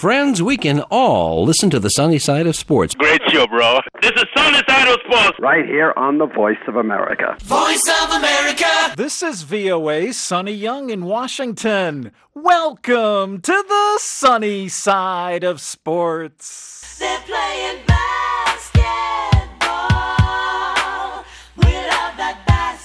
Friends, we can all listen to the sunny side of sports. Great show, bro. This is Sunny Side of Sports. Right here on the Voice of America. Voice of America. This is VOA's Sonny Young in Washington. Welcome to the sunny side of sports. They're playing basketball. We love that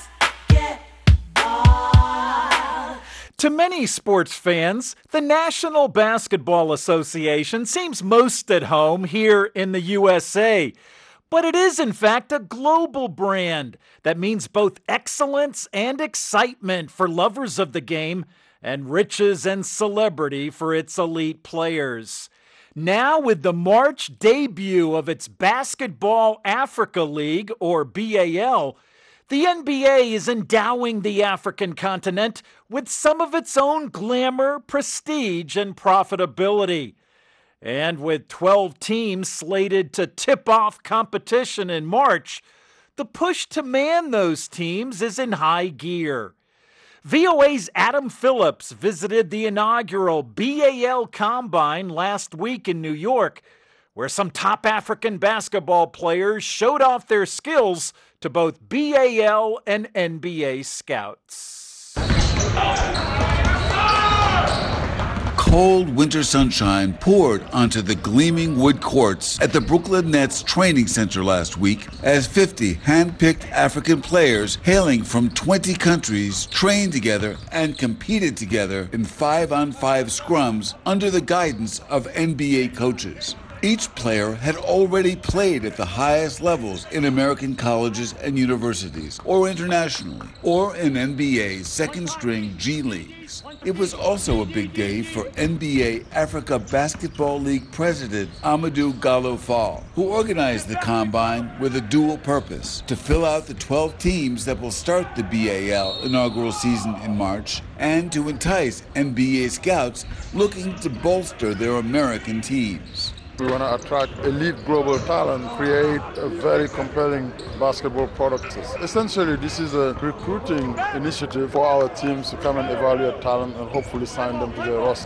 basketball. To many sports fans, the National Basketball Association seems most at home here in the USA. But it is, in fact, a global brand that means both excellence and excitement for lovers of the game and riches and celebrity for its elite players. Now, with the March debut of its Basketball Africa League, or BAL, the NBA is endowing the African continent with some of its own glamour, prestige, and profitability. And with 12 teams slated to tip off competition in March, the push to man those teams is in high gear. VOA's Adam Phillips visited the inaugural BAL Combine last week in New York, where some top African basketball players showed off their skills to both BAL and NBA scouts. Cold winter sunshine poured onto the gleaming wood courts at the Brooklyn Nets training center last week as 50 hand-picked African players hailing from 20 countries trained together and competed together in 5-on-5 scrums under the guidance of NBA coaches. Each player had already played at the highest levels in American colleges and universities, or internationally, or in NBA's second-string G Leagues. It was also a big day for NBA Africa Basketball League president Amadou Gallo Fall, who organized the Combine with a dual purpose: to fill out the 12 teams that will start the BAL inaugural season in March, and to entice NBA scouts looking to bolster their American teams. We want to attract elite global talent, create a very compelling basketball product. Essentially, this is a recruiting initiative for our teams to come and evaluate talent and hopefully sign them to their roster.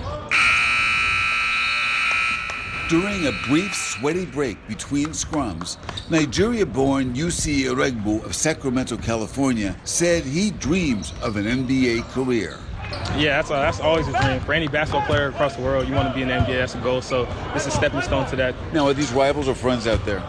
During a brief, sweaty break between scrums, Nigeria-born UC Iregbu of Sacramento, California, said he dreams of an NBA career. Yeah, that's always a dream. For any basketball player across the world, you want to be in the NBA, that's a goal. So this is a stepping stone to that. Now, are these rivals or friends out there?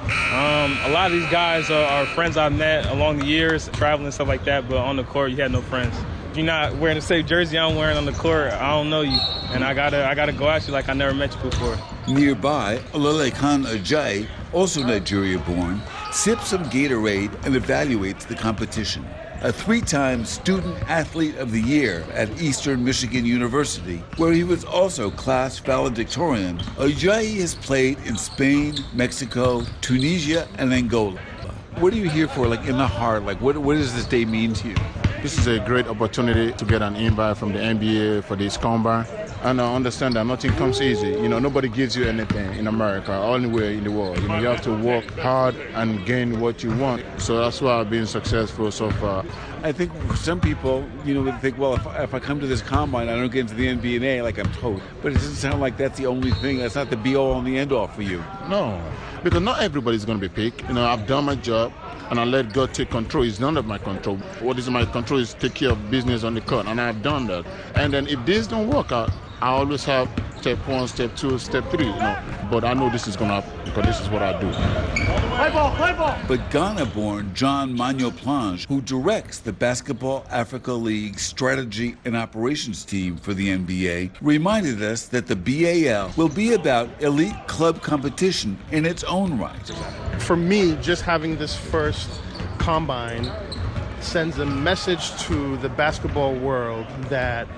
A lot of these guys are friends I've met along the years, traveling and stuff like that, but on the court, you had no friends. If you're not wearing the same jersey I'm wearing on the court, I don't know you. And I gotta go at you like I never met you before. Nearby, Olalekan Ajayi, also Nigeria-born, sips some Gatorade and evaluates the competition. A 3-time Student Athlete of the Year at Eastern Michigan University, where he was also class valedictorian, Ajayi has played in Spain, Mexico, Tunisia, and Angola. What are you here for, like in the heart? Like, what does this day mean to you? This is a great opportunity to get an invite from the NBA for this combine. And I understand that nothing comes easy. Nobody gives you anything in America or anywhere in the world. You have to work hard and gain what you want. So that's why I've been successful so far. I think for some people, they think, well, if I come to this combine, I don't get into the NBA like I'm told. But it doesn't sound like that's the only thing. That's not the be-all and the end-all for you. No, because not everybody's going to be picked. I've done my job, and I let God take control. It's none of my control. What is my control is take care of business on the court, and I've done that. And then if this don't work out, I always have step 1, step 2, step 3, But I know this is going to happen because this is what I do. Play ball. But Ghana-born John Manyo-Plange, who directs the Basketball Africa League strategy and operations team for the NBA, reminded us that the BAL will be about elite club competition in its own right. For me, just having this first combine sends a message to the basketball world that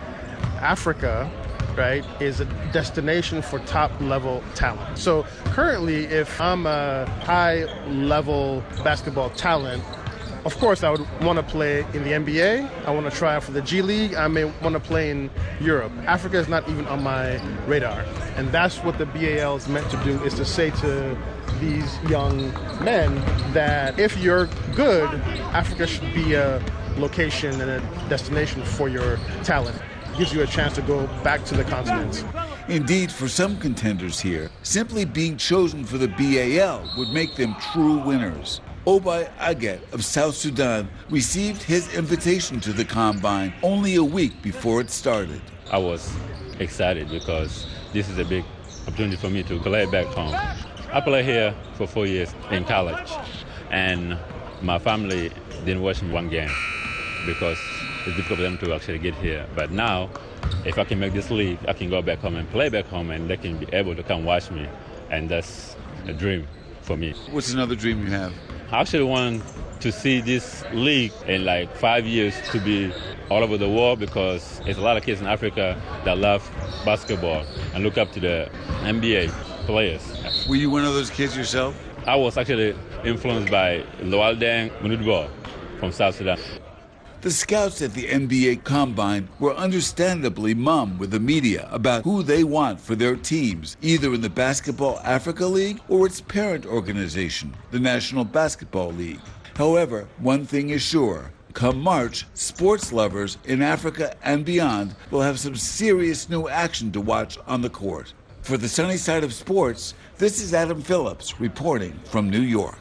Africa, right, is a destination for top-level talent. So currently, if I'm a high-level basketball talent, of course I would want to play in the NBA. I want to try out for the G League. I may want to play in Europe. Africa is not even on my radar. And that's what the BAL is meant to do, is to say to these young men that if you're good, Africa should be a location and a destination for your talent. Gives you a chance to go back to the continent. Indeed, for some contenders here, simply being chosen for the BAL would make them true winners. Obay Aget of South Sudan received his invitation to the Combine only a week before it started. I was excited because this is a big opportunity for me to play back home. I played here for 4 years in college, and my family didn't watch me one game because it's difficult for them to actually get here. But now, if I can make this league, I can go back home and play back home, and they can be able to come watch me, and that's a dream for me. What's another dream you have? I actually want to see this league in like 5 years to be all over the world, because there's a lot of kids in Africa that love basketball and look up to the NBA players. Were you one of those kids yourself? I was actually influenced by Lualdeng Munudbo from South Sudan. The scouts at the NBA Combine were understandably mum with the media about who they want for their teams, either in the Basketball Africa League or its parent organization, the National Basketball League. However, one thing is sure. Come March, sports lovers in Africa and beyond will have some serious new action to watch on the court. For the Sunny Side of Sports, this is Adam Phillips reporting from New York.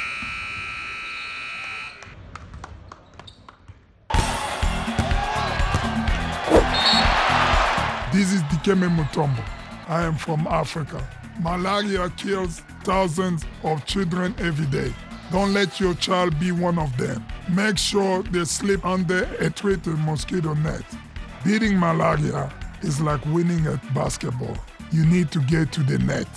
This is Dikembe Mutombo. I am from Africa. Malaria kills thousands of children every day. Don't let your child be one of them. Make sure they sleep under a treated mosquito net. Beating malaria is like winning at basketball. You need to get to the net.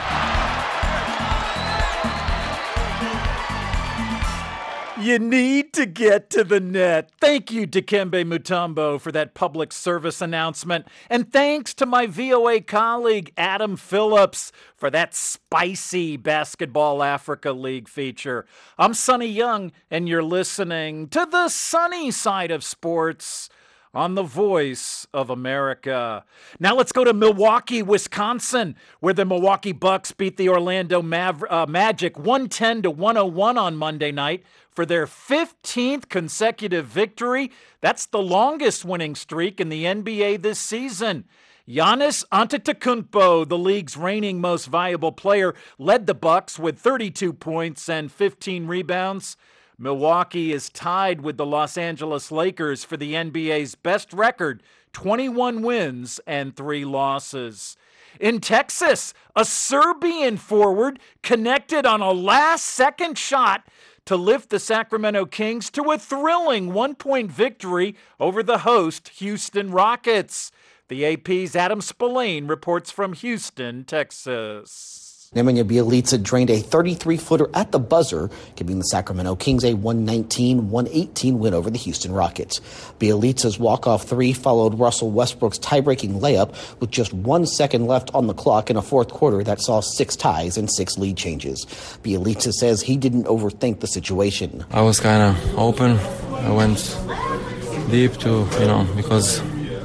You need to get to the net. Thank you, Dikembe Mutombo, for that public service announcement. And thanks to my VOA colleague, Adam Phillips, for that spicy Basketball Africa League feature. I'm Sonny Young, and you're listening to the sunny side of sports on the Voice of America. Now let's go to Milwaukee, Wisconsin, where the Milwaukee Bucks beat the Orlando Magic 110-101 on Monday night for their 15th consecutive victory. That's the longest winning streak in the NBA this season. Giannis Antetokounmpo, the league's reigning most valuable player, led the Bucks with 32 points and 15 rebounds. Milwaukee is tied with the Los Angeles Lakers for the NBA's best record, 21 wins and 3 losses. In Texas, a Serbian forward connected on a last-second shot to lift the Sacramento Kings to a thrilling 1-point victory over the host Houston Rockets. The AP's Adam Spillane reports from Houston, Texas. Nemanja Bjelica drained a 33-footer at the buzzer, giving the Sacramento Kings a 119-118 win over the Houston Rockets. Bjelica's walk-off three followed Russell Westbrook's tie-breaking layup with just 1 second left on the clock in a fourth quarter that saw 6 ties and 6 lead changes. Bjelica says he didn't overthink the situation. I was kind of open. I went deep to, because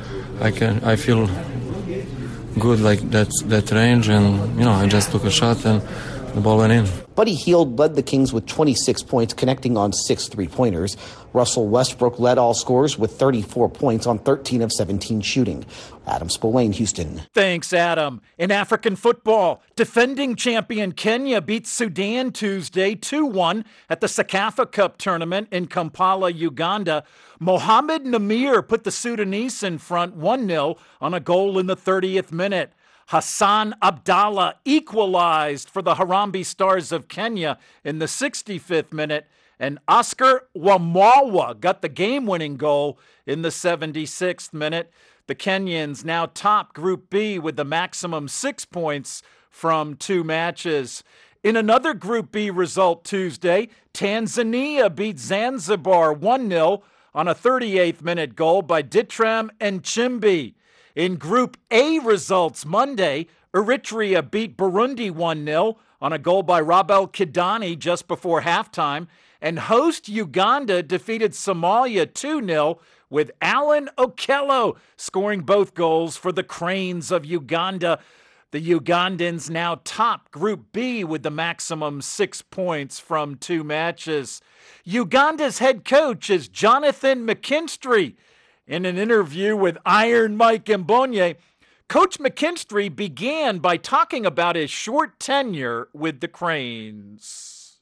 I feel good like that range, and I just took a shot and the ball went in. Buddy Hield led the Kings with 26 points, connecting on 6 three-pointers. Russell Westbrook led all scorers with 34 points on 13 of 17 shooting. Adam Spillane, Houston. Thanks, Adam. In African football, defending champion Kenya beat Sudan Tuesday 2-1 at the Sekafa Cup tournament in Kampala, Uganda. Mohamed Namir put the Sudanese in front 1-0 on a goal in the 30th minute. Hassan Abdallah equalized for the Harambee Stars of Kenya in the 65th minute, and Oscar Wamawa got the game-winning goal in the 76th minute. The Kenyans now top Group B with the maximum 6 points from 2 matches. In another Group B result Tuesday, Tanzania beat Zanzibar 1-0 on a 38th-minute goal by Ditram Nchimbi. In Group A results Monday, Eritrea beat Burundi 1-0 on a goal by Rabel Kidani just before halftime, and host Uganda defeated Somalia 2-0 with Alan Okello scoring both goals for the Cranes of Uganda. The Ugandans now top Group B with the maximum 6 points from 2 matches. Uganda's head coach is Jonathan McKinstry. In an interview with Iron Mike Mbonye, Coach McKinstry began by talking about his short tenure with the Cranes.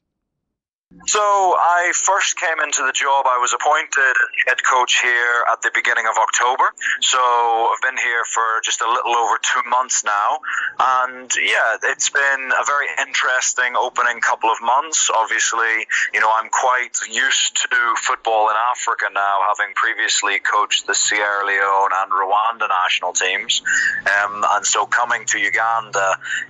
So I first came into the job, I was appointed head coach here at the beginning of October. So I've been here for just a little over 2 months now. And yeah, it's been a very interesting opening couple of months. Obviously, I'm quite used to football in Africa now, having previously coached the Sierra Leone and Rwanda national teams. And so coming to Uganda,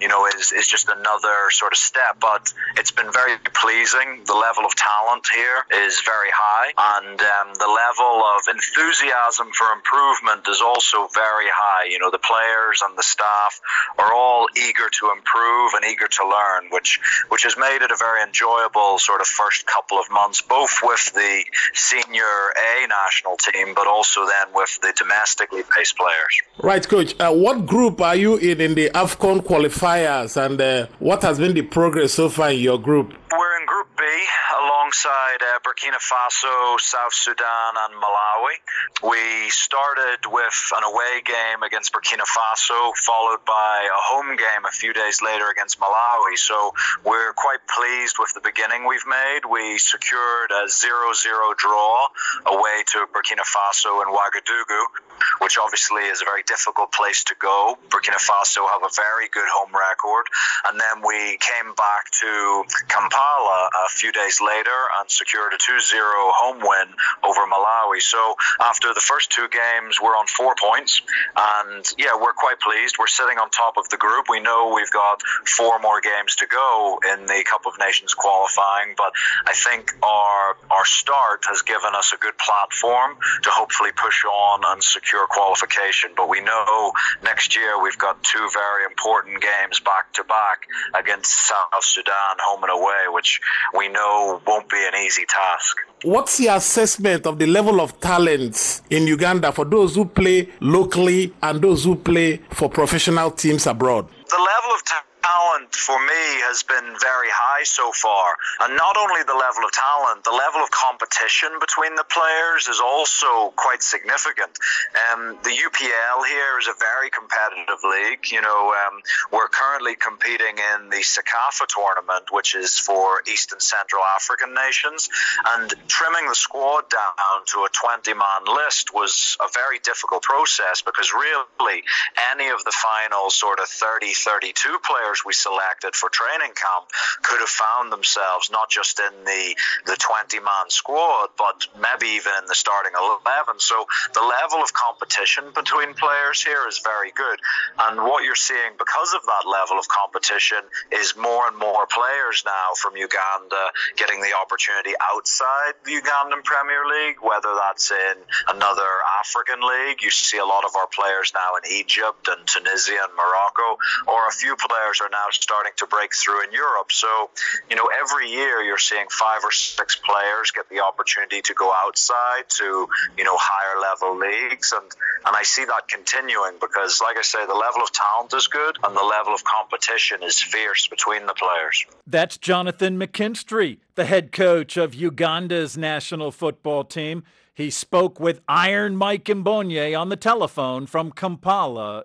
is just another sort of step. But it's been very pleasing. The level of talent here is very high, and the level of enthusiasm for improvement is also very high. The players and the staff are all eager to improve and eager to learn, which has made it a very enjoyable sort of first couple of months, both with the senior A national team, but also then with the domestically based players. Right, Coach. What group are you in the AFCON qualifiers, and what has been the progress so far in your group? We're in Group B alongside Burkina Faso, South Sudan and Malawi. We started with an away game against Burkina Faso, followed by a home game a few days later against Malawi. So we're quite pleased with the beginning we've made. We secured a 0-0 draw away to Burkina Faso in Ouagadougou, which obviously is a very difficult place to go. Burkina Faso have a very good home record. And then we came back to Kampala a few days later and secured a 2-0 home win over Malawi. So after the first two games, we're on 4 points. And yeah, we're quite pleased. We're sitting on top of the group. We know we've got 4 more games to go in the Cup of Nations qualifying. But I think our start has given us a good platform to hopefully push on and secure qualification. But we know next year we've got 2 very important games back to back against South Sudan, home and away, which we know won't be an easy task. What's your assessment of the level of talents in Uganda for those who play locally and those who play for professional teams abroad? The level of talent for me has been very high so far, and not only the level of talent, the level of competition between the players is also quite significant. The UPL here is a very competitive league. We're currently competing in the SECAFA tournament, which is for East and Central African nations, and trimming the squad down to a 20-man list was a very difficult process, because really any of the final sort of 30-32 players we selected for training camp could have found themselves not just in the 20-man squad, but maybe even in the starting 11. So the level of competition between players here is very good. And what you're seeing because of that level of competition is more and more players now from Uganda getting the opportunity outside the Ugandan Premier League, whether that's in another African league. You see a lot of our players now in Egypt and Tunisia and Morocco, or a few players are now starting to break through in Europe. So, every year you're seeing 5 or 6 players get the opportunity to go outside to, higher level leagues. And I see that continuing because, like I say, the level of talent is good and the level of competition is fierce between the players. That's Jonathan McKinstry, the head coach of Uganda's national football team. He spoke with Iron Mike Mbonye on the telephone from Kampala,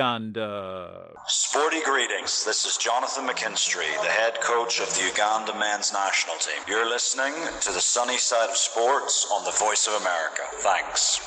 Uganda. Sporty greetings. This is Jonathan McKinstry, the head coach of the Uganda men's national team. You're listening to the Sunny Side of Sports on the Voice of America. Thanks.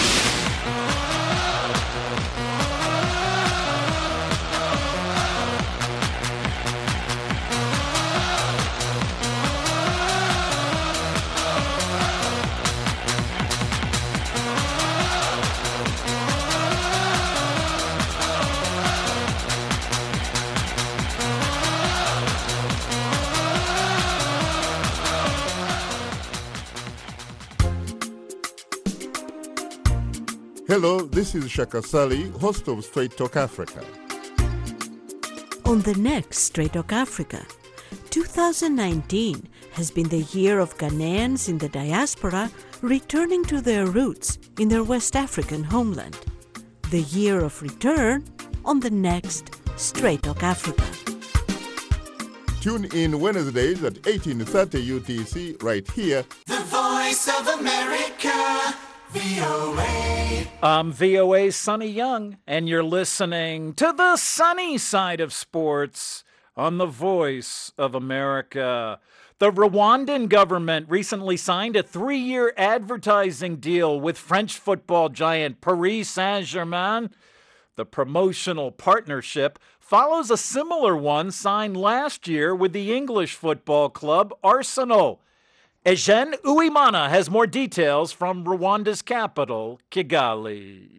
Hello, this is Shaka Sali, host of Straight Talk Africa. On the next Straight Talk Africa, 2019 has been the year of Ghanaians in the diaspora returning to their roots in their West African homeland. The year of return on the next Straight Talk Africa. Tune in Wednesdays at 18:30 UTC right here. The Voice of America, VOA. I'm VOA's Sonny Young, and you're listening to the sunny side of sports on the Voice of America. The Rwandan government recently signed a 3-year advertising deal with French football giant Paris Saint-Germain. The promotional partnership follows a similar one signed last year with the English football club Arsenal. Eugene Uwimana has more details from Rwanda's capital, Kigali.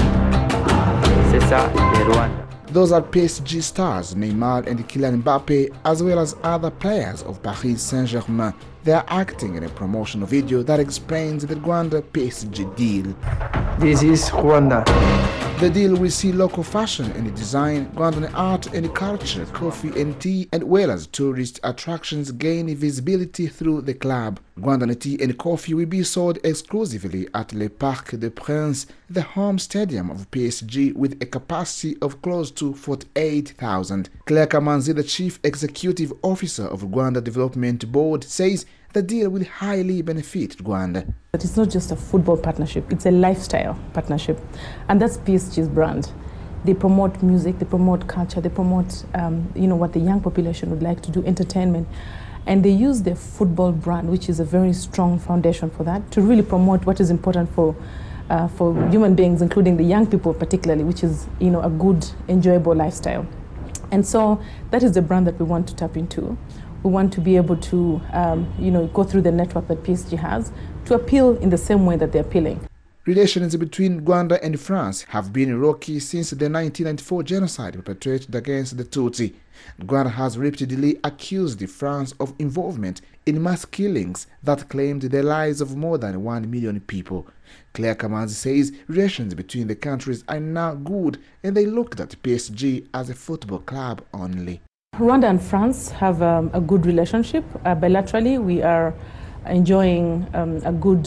Those are PSG stars Neymar and Kylian Mbappe, as well as other players of Paris Saint-Germain. They are acting in a promotional video that explains the Rwanda PSG deal. This is Rwanda. The deal will see local fashion and design, Rwandan art and culture, coffee and tea, and well as tourist attractions gain visibility through the club. Rwandan tea and coffee will be sold exclusively at Le Parc des Princes, the home stadium of PSG, with a capacity of close to 48,000. Claire Kamanzi, the chief executive officer of Rwanda Development Board, says the deal will highly benefit Rwanda. But it's not just a football partnership, it's a lifestyle partnership. And that's PSG's brand. They promote music, they promote culture, they promote what the young population would like to do, entertainment. And they use their football brand, which is a very strong foundation for that, to really promote what is important for human beings, including the young people particularly, which is a good, enjoyable lifestyle. And so that is the brand that we want to tap into. We want to be able to, go through the network that PSG has to appeal in the same way that they're appealing. Relations between Rwanda and France have been rocky since the 1994 genocide perpetrated against the Tutsi. Rwanda has repeatedly accused France of involvement in mass killings that claimed the lives of more than 1 million people. Claire Kamanzi says relations between the countries are now good and they looked at PSG as a football club only. Rwanda and France have a good relationship. Bilaterally, we are enjoying a good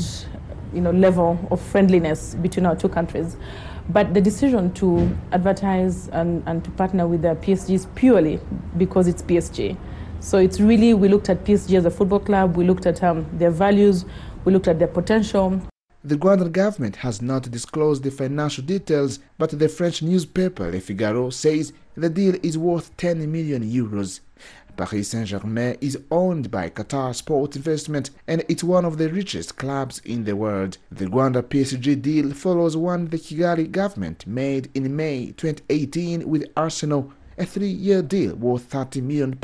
level of friendliness between our two countries. But the decision to advertise and to partner with the PSG is purely because it's PSG. So it's really, we looked at PSG as a football club, we looked at their values, we looked at their potential. The Rwandan government has not disclosed the financial details, but the French newspaper Le Figaro says the deal is worth 10 million euros. Paris Saint-Germain is owned by Qatar Sport Investment and it's one of the richest clubs in the world. The Rwanda PSG deal follows one the Kigali government made in May 2018 with Arsenal, a 3-year deal worth £30 million.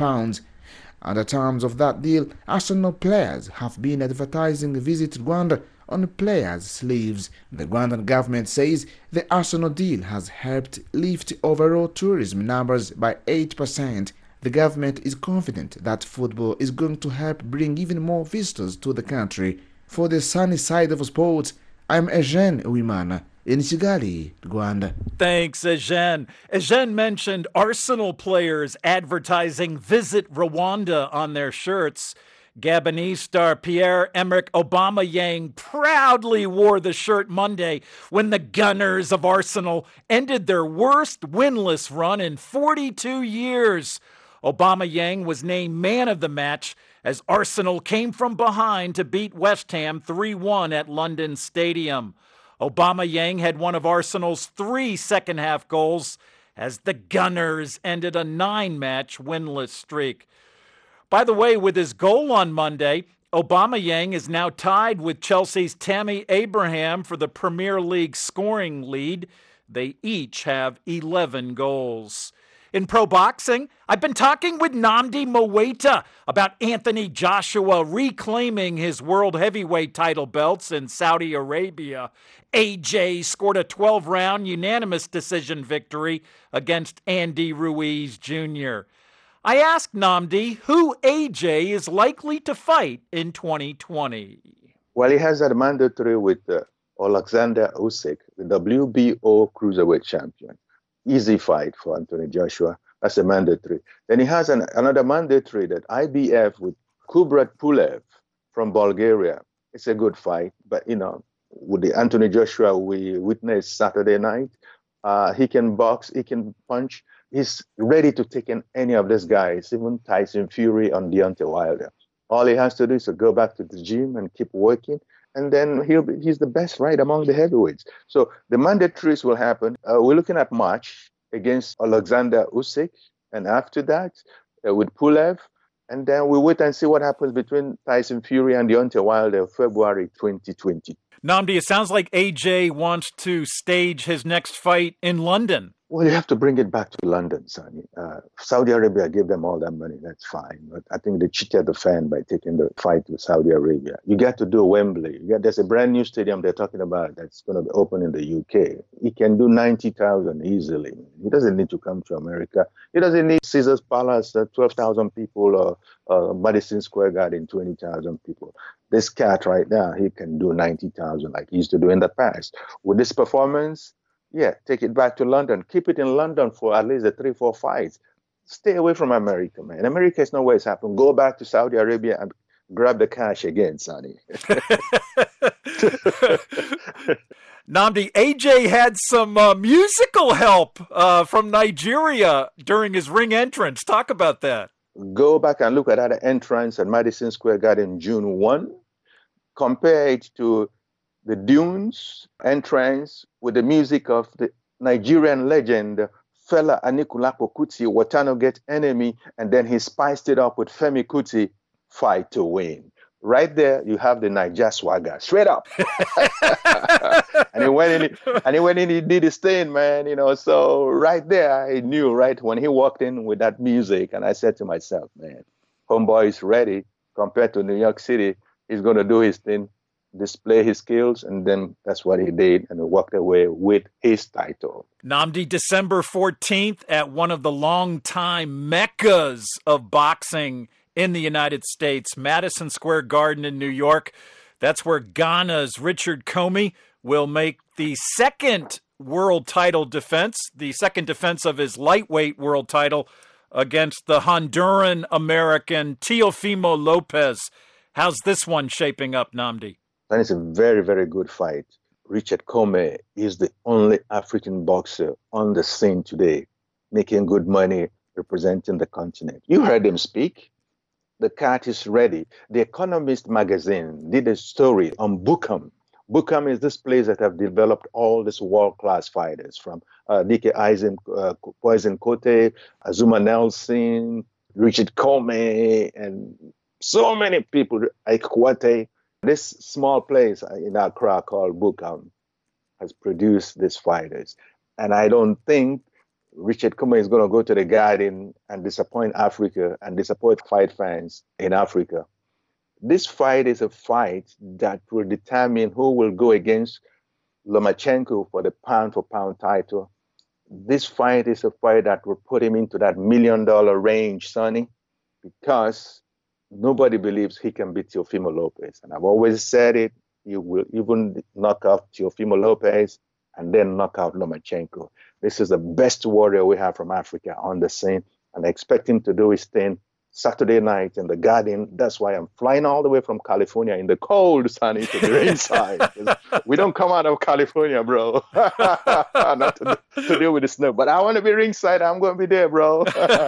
Under terms of that deal, Arsenal players have been advertising Visit Rwanda on players' sleeves. The Rwandan government says the Arsenal deal has helped lift overall tourism numbers by 8%. The government is confident that football is going to help bring even more visitors to the country. For the sunny side of sports, I'm Eugene Uwimana in Kigali, Rwanda. Thanks, Eugene. Eugene mentioned Arsenal players advertising Visit Rwanda on their shirts. Gabonese star Pierre-Emerick Aubameyang proudly wore the shirt Monday when the Gunners of Arsenal ended their worst winless run in 42 years. Aubameyang was named man of the match as Arsenal came from behind to beat West Ham 3-1 at London Stadium. Aubameyang had one of Arsenal's 3 second-half goals as the Gunners ended a 9-match winless streak. By the way, with his goal on Monday, Aubameyang is now tied with Chelsea's Tammy Abraham for the Premier League scoring lead. They each have 11 goals. In pro boxing, I've been talking with Nnamdi Mowaita about Anthony Joshua reclaiming his world heavyweight title belts in Saudi Arabia. AJ scored a 12-round unanimous decision victory against Andy Ruiz Jr. I asked Nnamdi who AJ is likely to fight in 2020. Well, he has a mandatory with Alexander Usyk, the WBO cruiserweight champion. Easy fight for Anthony Joshua. That's a mandatory. Then he has another mandatory that IBF with Kubrat Pulev from Bulgaria. It's a good fight, but with the Anthony Joshua we witnessed Saturday night, he can box, he can punch. He's ready to take in any of these guys, even Tyson Fury and Deontay Wilder. All he has to do is to go back to the gym and keep working, and then he's the best right among the heavyweights. So the mandatories will happen. We're looking at March against Alexander Usyk, and after that with Pulev, and then we wait and see what happens between Tyson Fury and Deontay Wilder February 2020. Nnamdi, it sounds like AJ wants to stage his next fight in London. Well, you have to bring it back to London, Sonny. Saudi Arabia gave them all that money. That's fine. But I think they cheated the fan by taking the fight to Saudi Arabia. You got to do Wembley. There's a brand new stadium they're talking about that's going to be open in the UK. He can do 90,000 easily. He doesn't need to come to America. He doesn't need Caesars Palace, 12,000 people, or Madison Square Garden, 20,000 people. This cat right now, he can do 90,000 like he used to do in the past. With this performance, yeah, take it back to London. Keep it in London for at least 3-4 fights. Stay away from America, man. America is not where it's happened. Go back to Saudi Arabia and grab the cash again, Sonny. Nnamdi, AJ had some musical help from Nigeria during his ring entrance. Talk about that. Go back and look at that entrance at Madison Square Garden June 1. Compare it to the Dunes entrance with the music of the Nigerian legend Fela Anikulapo Kuti, Watano Get Enemy, and then he spiced it up with Femi Kuti, Fight to Win. Right there, you have the Niger swagger, straight up. and he went in, he did his thing, man, so right there, I knew right when he walked in with that music, and I said to myself, man, homeboy is ready compared to New York City. He's going to do his thing, display his skills, and then that's what he did, and he walked away with his title. Nnamdi, December 14th at one of the longtime meccas of boxing in the United States, Madison Square Garden in New York. That's where Ghana's Richard Comey will make the second world title defense, the second defense of his lightweight world title against the Honduran-American Teofimo Lopez. How's this one shaping up, Nnamdi? And it's a very, very good fight. Richard Comey is the only African boxer on the scene today, making good money, representing the continent. You heard him speak. The cat is ready. The Economist magazine did a story on Buckham. Buckham is this place that have developed all these world-class fighters, from D.K. Poison Kote, Azuma Nelson, Richard Comey, and so many people, Ikwate. This small place in Accra called Buckham has produced these fighters. And I don't think Richard Comey is going to go to the Garden and disappoint Africa and disappoint fight fans in Africa. This fight is a fight that will determine who will go against Lomachenko for the pound-for-pound title. This fight is a fight that will put him into that $1 million range, Sonny, because nobody believes he can beat Teofimo Lopez. And I've always said it, you will even knock out Teofimo Lopez and then knock out Lomachenko. This is the best warrior we have from Africa on the scene, and I expect him to do his thing Saturday night in the Garden. That's why I'm flying all the way from California in the cold, Sonny, to be ringside. We don't come out of California, bro. Not to deal with the snow. But I want to be ringside. I'm going to be there, bro.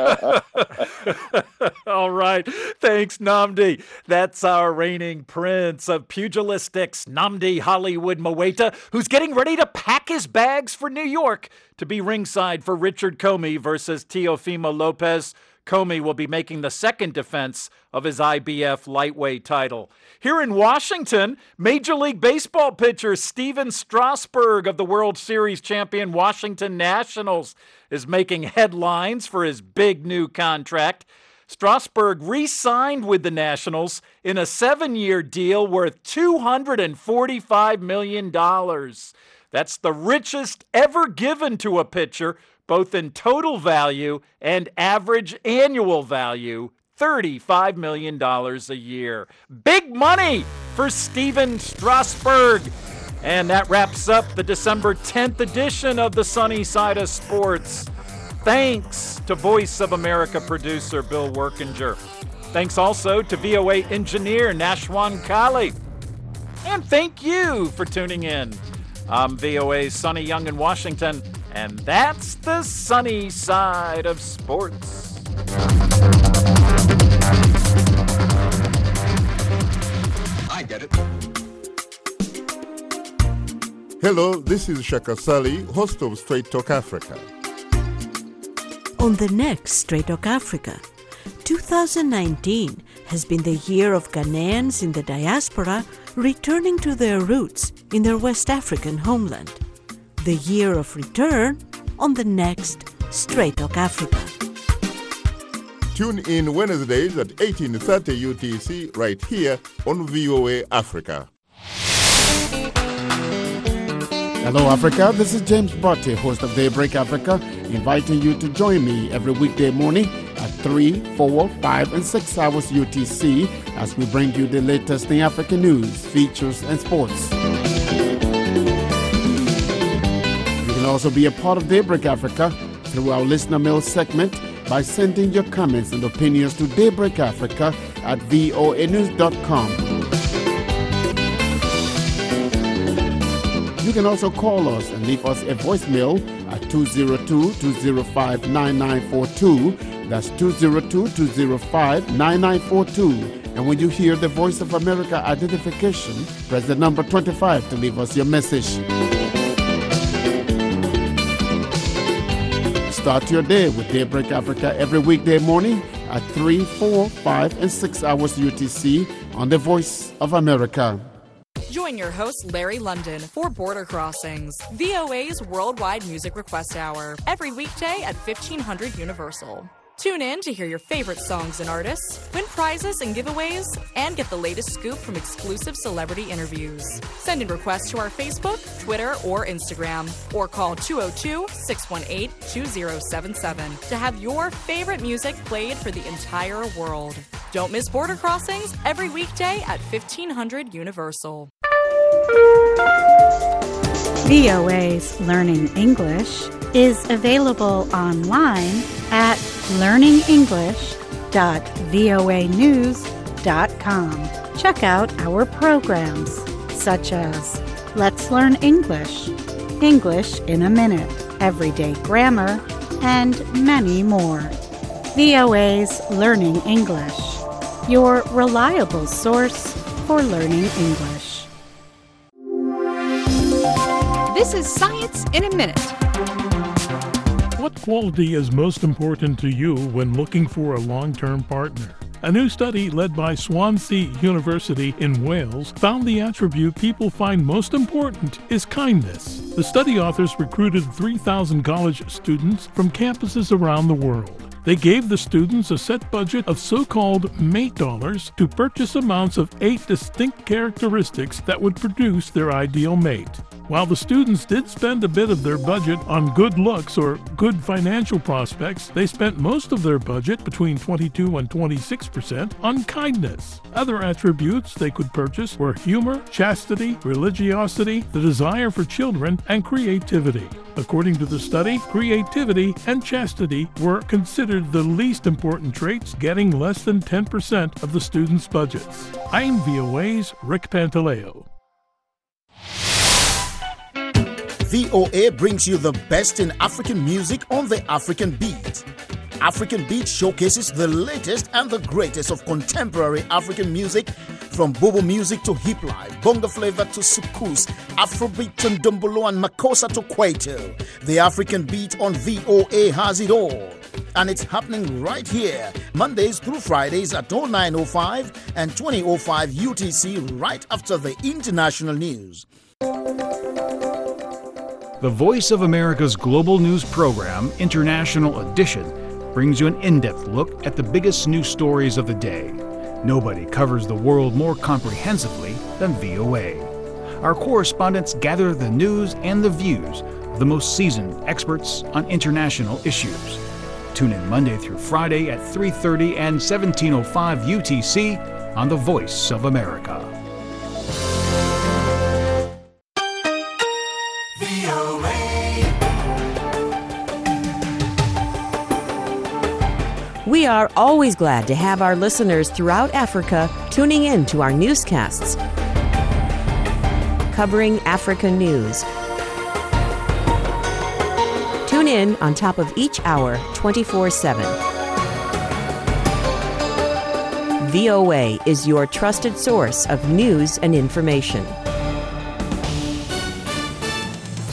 All right. Thanks, Nnamdi. That's our reigning prince of pugilistics, Nnamdi Hollywood Mweita, who's getting ready to pack his bags for New York to be ringside for Richard Comey versus Teofimo Lopez. Comey will be making the second defense of his IBF lightweight title. Here in Washington, Major League Baseball pitcher Steven Strasburg of the World Series champion Washington Nationals is making headlines for his big new contract. Strasburg re-signed with the Nationals in a 7-year deal worth $245 million. That's the richest ever given to a pitcher, both in total value and average annual value, $35 million a year. Big money for Steven Strasburg. And that wraps up the December 10th edition of the Sunny Side of Sports. Thanks to Voice of America producer Bill Workinger. Thanks also to VOA engineer Nashwan Kali. And thank you for tuning in. I'm VOA's Sonny Young in Washington, and that's the Sunny Side of Sports. I get it. Hello, this is Shaka Sally, host of Straight Talk Africa. On the next Straight Talk Africa, 2019 has been the year of Ghanaians in the diaspora returning to their roots in their West African homeland. The year of return on the next Straight Talk Africa. Tune in Wednesdays at 18:30 UTC right here on VOA Africa. Hello, Africa. This is James Botte, host of Daybreak Africa, inviting you to join me every weekday morning at 3, 4, 5, and 6 hours UTC as we bring you the latest in African news, features, and sports. You can also be a part of Daybreak Africa through our listener mail segment by sending your comments and opinions to daybreakafrica@voanews.com. You can also call us and leave us a voicemail at 202-205-9942. That's 202-205-9942. And when you hear the Voice of America identification, press the number 25 to leave us your message. Start your day with Daybreak Africa every weekday morning at 3, 4, 5, and 6 hours UTC on the Voice of America. Join your host, Larry London, for Border Crossings, VOA's worldwide music request hour, every weekday at 1500 Universal. Tune in to hear your favorite songs and artists, win prizes and giveaways, and get the latest scoop from exclusive celebrity interviews. Send in requests to our Facebook, Twitter, or Instagram, or call 202-618-2077 to have your favorite music played for the entire world. Don't miss Border Crossings every weekday at 1500 Universal. VOA's Learning English is available online at learningenglish.voanews.com. Check out our programs such as Let's Learn English, English in a Minute, Everyday Grammar, and many more. VOA's Learning English, your reliable source for learning English. This is Science in a Minute. What quality is most important to you when looking for a long-term partner? A new study led by Swansea University in Wales found the attribute people find most important is kindness. The study authors recruited 3,000 college students from campuses around the world. They gave the students a set budget of so-called mate dollars to purchase amounts of 8 distinct characteristics that would produce their ideal mate. While the students did spend a bit of their budget on good looks or good financial prospects, they spent most of their budget, between 22 and 26%, on kindness. Other attributes they could purchase were humor, chastity, religiosity, the desire for children, and creativity. According to the study, creativity and chastity were considered the least important traits, getting less than 10% of the students' budgets. I'm VOA's Rick Pantaleo. VOA brings you the best in African music on the African Beat. African Beat showcases the latest and the greatest of contemporary African music, from bobo music to hip life, bongo flavor to soukous, Afrobeat to ndombolo and makossa to kwaito. The African Beat on VOA has it all. And it's happening right here, Mondays through Fridays at 09:05 and 20:05 UTC, right after the international news. The Voice of America's global news program, International Edition, brings you an in-depth look at the biggest news stories of the day. Nobody covers the world more comprehensively than VOA. Our correspondents gather the news and the views of the most seasoned experts on international issues. Tune in Monday through Friday at 3:30 and 17:05 UTC on The Voice of America. We are always glad to have our listeners throughout Africa tuning in to our newscasts, covering Africa news. Tune in on top of each hour, 24/7. VOA is your trusted source of news and information.